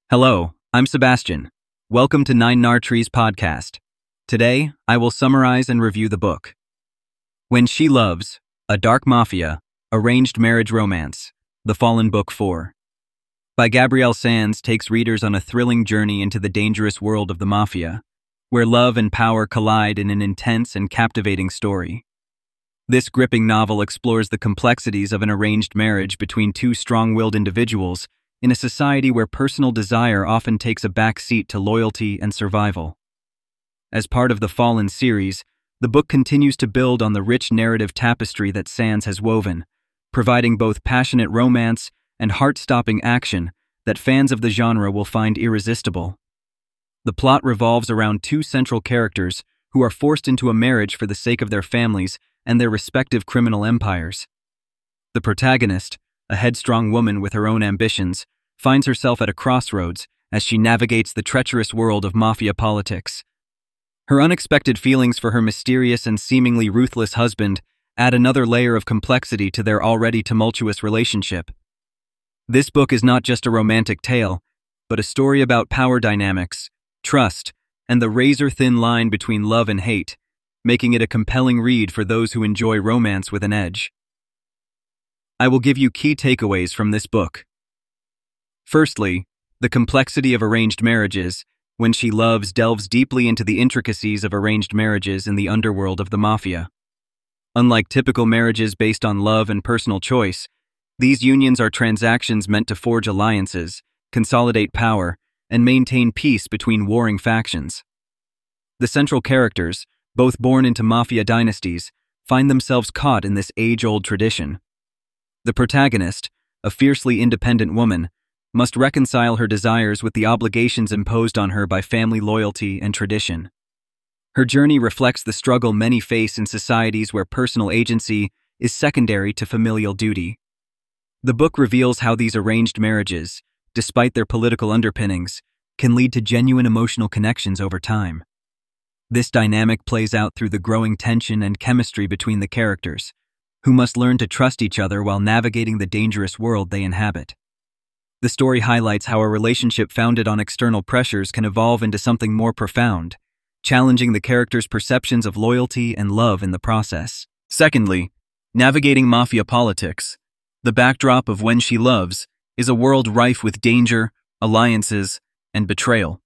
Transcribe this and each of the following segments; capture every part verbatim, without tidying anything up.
Hello, I'm Sebastian. Welcome to Nine Nar Trees podcast. Today, I will summarize and review the book. When She Loves, A Dark Mafia, Arranged Marriage Romance, The Fallen Book four. By Gabrielle Sands takes readers on a thrilling journey into the dangerous world of the mafia, where love and power collide in an intense and captivating story. This gripping novel explores the complexities of an arranged marriage between two strong-willed individuals in a society where personal desire often takes a back seat to loyalty and survival. As part of the Fallen series, the book continues to build on the rich narrative tapestry that Sands has woven, providing both passionate romance and heart-stopping action that fans of the genre will find irresistible. The plot revolves around two central characters who are forced into a marriage for the sake of their families and their respective criminal empires. The protagonist, a headstrong woman with her own ambitions, finds herself at a crossroads as she navigates the treacherous world of mafia politics. Her unexpected feelings for her mysterious and seemingly ruthless husband add another layer of complexity to their already tumultuous relationship. This book is not just a romantic tale, but a story about power dynamics, trust, and the razor-thin line between love and hate, making it a compelling read for those who enjoy romance with an edge. I will give you key takeaways from this book. Firstly, the complexity of arranged marriages. When She Loves delves deeply into the intricacies of arranged marriages in the underworld of the mafia. Unlike typical marriages based on love and personal choice, these unions are transactions meant to forge alliances, consolidate power, and maintain peace between warring factions. The central characters, both born into mafia dynasties, find themselves caught in this age-old tradition. The protagonist, a fiercely independent woman, must reconcile her desires with the obligations imposed on her by family loyalty and tradition. Her journey reflects the struggle many face in societies where personal agency is secondary to familial duty. The book reveals how these arranged marriages, despite their political underpinnings, can lead to genuine emotional connections over time. This dynamic plays out through the growing tension and chemistry between the characters, who must learn to trust each other while navigating the dangerous world they inhabit. The story highlights how a relationship founded on external pressures can evolve into something more profound, challenging the characters' perceptions of loyalty and love in the process. Secondly, navigating mafia politics. The backdrop of When She Loves is a world rife with danger, alliances, and betrayal.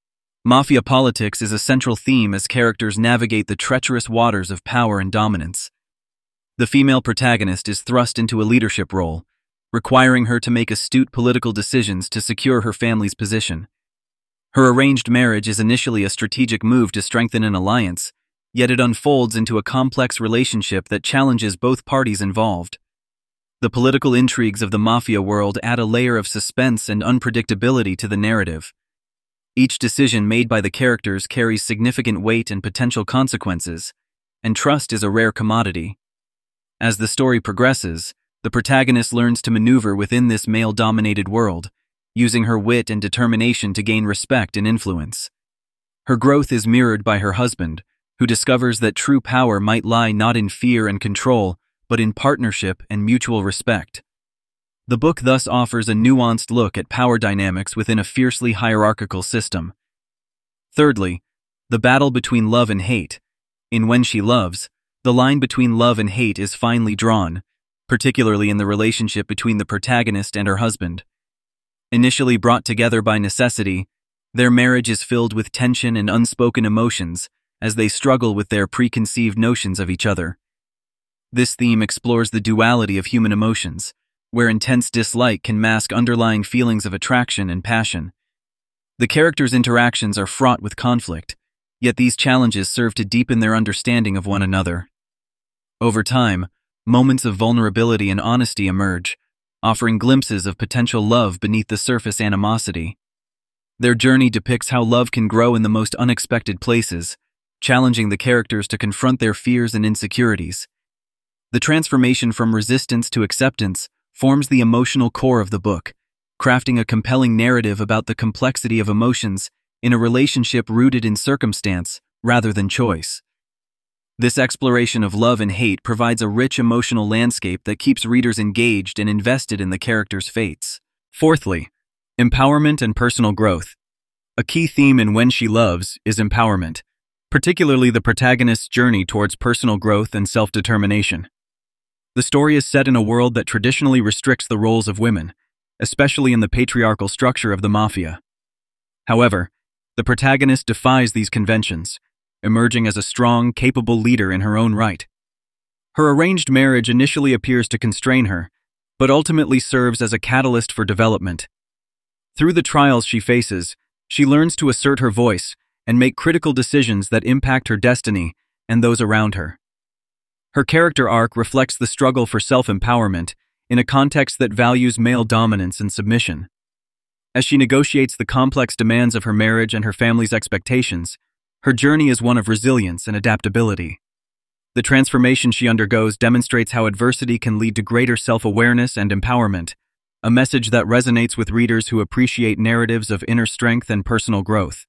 Mafia politics is a central theme as characters navigate the treacherous waters of power and dominance. The female protagonist is thrust into a leadership role, requiring her to make astute political decisions to secure her family's position. Her arranged marriage is initially a strategic move to strengthen an alliance, yet it unfolds into a complex relationship that challenges both parties involved. The political intrigues of the mafia world add a layer of suspense and unpredictability to the narrative. Each decision made by the characters carries significant weight and potential consequences, and trust is a rare commodity. As the story progresses, the protagonist learns to maneuver within this male-dominated world, using her wit and determination to gain respect and influence. Her growth is mirrored by her husband, who discovers that true power might lie not in fear and control, but in partnership and mutual respect. The book thus offers a nuanced look at power dynamics within a fiercely hierarchical system. Thirdly, the battle between love and hate. In When She Loves, the line between love and hate is finely drawn, particularly in the relationship between the protagonist and her husband. Initially brought together by necessity, their marriage is filled with tension and unspoken emotions as they struggle with their preconceived notions of each other. This theme explores the duality of human emotions, where intense dislike can mask underlying feelings of attraction and passion. The characters' interactions are fraught with conflict, yet these challenges serve to deepen their understanding of one another. Over time, moments of vulnerability and honesty emerge, offering glimpses of potential love beneath the surface animosity. Their journey depicts how love can grow in the most unexpected places, challenging the characters to confront their fears and insecurities. The transformation from resistance to acceptance forms the emotional core of the book, crafting a compelling narrative about the complexity of emotions in a relationship rooted in circumstance rather than choice. This exploration of love and hate provides a rich emotional landscape that keeps readers engaged and invested in the characters' fates. Fourthly, Empowerment and personal growth. A key theme in When She Loves is empowerment, particularly the protagonist's journey towards personal growth and self-determination. The story is set in a world that traditionally restricts the roles of women, especially in the patriarchal structure of the mafia. However, the protagonist defies these conventions, emerging as a strong, capable leader in her own right. Her arranged marriage initially appears to constrain her, but ultimately serves as a catalyst for development. Through the trials she faces, she learns to assert her voice and make critical decisions that impact her destiny and those around her. Her character arc reflects the struggle for self-empowerment in a context that values male dominance and submission. As she negotiates the complex demands of her marriage and her family's expectations, her journey is one of resilience and adaptability. The transformation she undergoes demonstrates how adversity can lead to greater self-awareness and empowerment, a message that resonates with readers who appreciate narratives of inner strength and personal growth.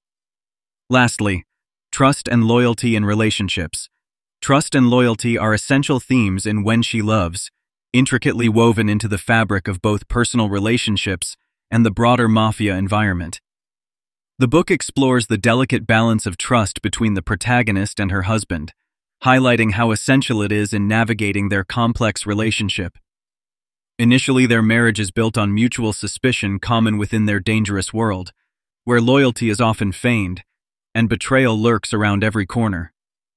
Lastly, trust and loyalty in relationships. Trust and loyalty are essential themes in When She Loves, intricately woven into the fabric of both personal relationships and the broader mafia environment. The book explores the delicate balance of trust between the protagonist and her husband, highlighting how essential it is in navigating their complex relationship. Initially, their marriage is built on mutual suspicion common within their dangerous world, where loyalty is often feigned and betrayal lurks around every corner.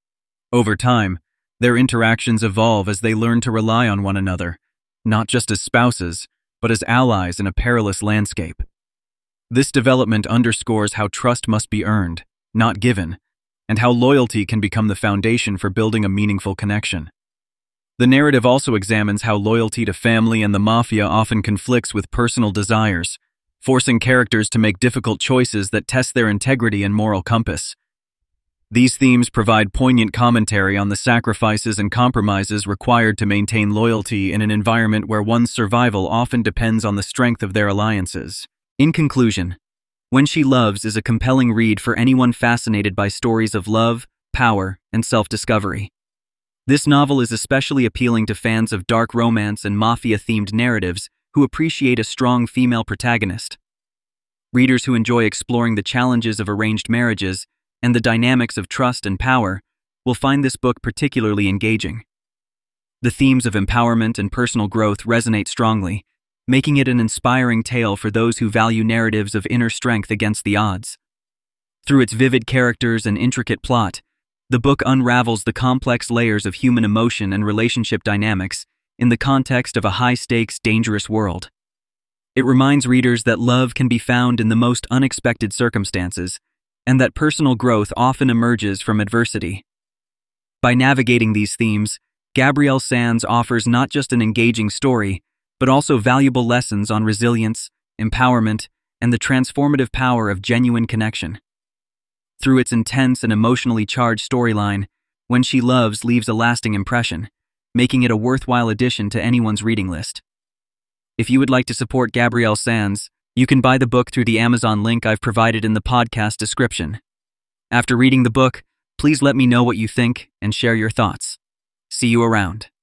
Over time, their interactions evolve as they learn to rely on one another, not just as spouses, but as allies in a perilous landscape. This development underscores how trust must be earned, not given, and how loyalty can become the foundation for building a meaningful connection. The narrative also examines how loyalty to family and the mafia often conflicts with personal desires, forcing characters to make difficult choices that test their integrity and moral compass. These themes provide poignant commentary on the sacrifices and compromises required to maintain loyalty in an environment where one's survival often depends on the strength of their alliances. In conclusion, When She Loves is a compelling read for anyone fascinated by stories of love, power, and self-discovery. This novel is especially appealing to fans of dark romance and mafia-themed narratives who appreciate a strong female protagonist. Readers who enjoy exploring the challenges of arranged marriages and the dynamics of trust and power will find this book particularly engaging. The themes of empowerment and personal growth resonate strongly, making it an inspiring tale for those who value narratives of inner strength against the odds. Through its vivid characters and intricate plot, the book unravels the complex layers of human emotion and relationship dynamics in the context of a high-stakes, dangerous world. It reminds readers that love can be found in the most unexpected circumstances, and that personal growth often emerges from adversity. By navigating these themes, Gabrielle Sands offers not just an engaging story, but also valuable lessons on resilience, empowerment, and the transformative power of genuine connection. Through its intense and emotionally charged storyline, When She Loves leaves a lasting impression, making it a worthwhile addition to anyone's reading list. If you would like to support Gabrielle Sands, you can buy the book through the Amazon link I've provided in the podcast description. After reading the book, please let me know what you think and share your thoughts. See you around.